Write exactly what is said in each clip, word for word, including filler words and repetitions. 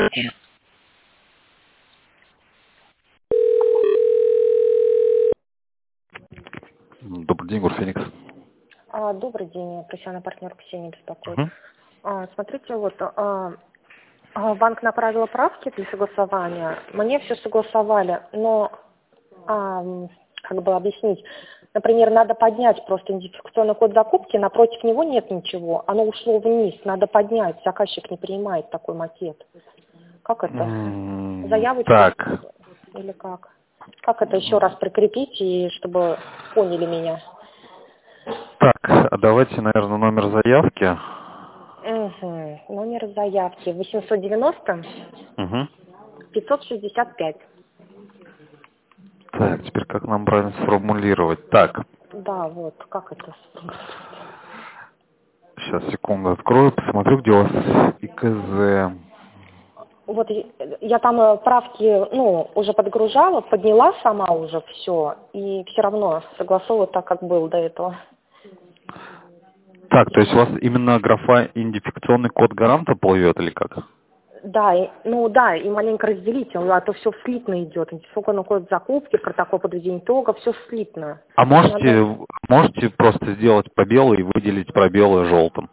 Добрый день, Гурфеникс. А, добрый день, профессиональный партнер Ксения беспокоит. Угу. А, смотрите, вот а, а, банк направил правки для согласования. Мне все согласовали, но а, как бы объяснить, например, надо поднять просто идентификационный код закупки, напротив него нет ничего, оно ушло вниз, надо поднять, заказчик не принимает такой макет. Как это? Заявочку Так. или как? Как это еще раз прикрепить, и чтобы поняли меня? Так, а давайте, наверное, номер заявки. Угу. Номер заявки восемьсот девяносто Угу. пятьсот шестьдесят пять. Так, теперь как нам правильно сформулировать? Так, Да, вот, как это? сейчас, секунду, открою, посмотрю, где у вас ИКЗ. Вот я я там э, правки, ну, уже подгружала, подняла сама уже все, и все равно согласовываю так, как был до этого. Так, то есть у вас именно графа идентификационный код гаранта плывет или как? Да, и, ну да, и маленько разделите, а то все слитно идет. Идентификационный код закупки, протокол подведения итога, все слитно. А можете, Надо... можете просто сделать пробелы и выделить пробелы желтым?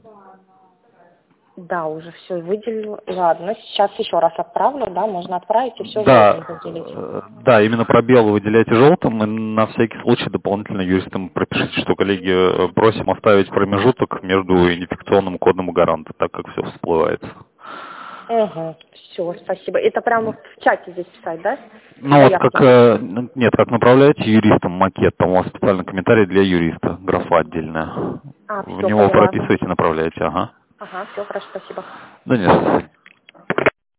Да, уже все выделила. Ладно, сейчас еще раз отправлю, да, можно отправить и все Да, желтым выделить. э, да, именно пробелы выделяйте желтым, и на всякий случай дополнительно юристам пропишите, что, коллеги, э, просим оставить промежуток между идентификационным кодом и гарантом, так как все всплывает. Угу, все, спасибо. Это прямо в чате здесь писать, да? Ну вот как, Заявки. э, нет, как направляете юристам макет, там у вас специальный комментарий для юриста, графа отдельная. А, В все, него поняла. прописываете, направляете, ага. Ага, все, хорошо, спасибо. Да нет.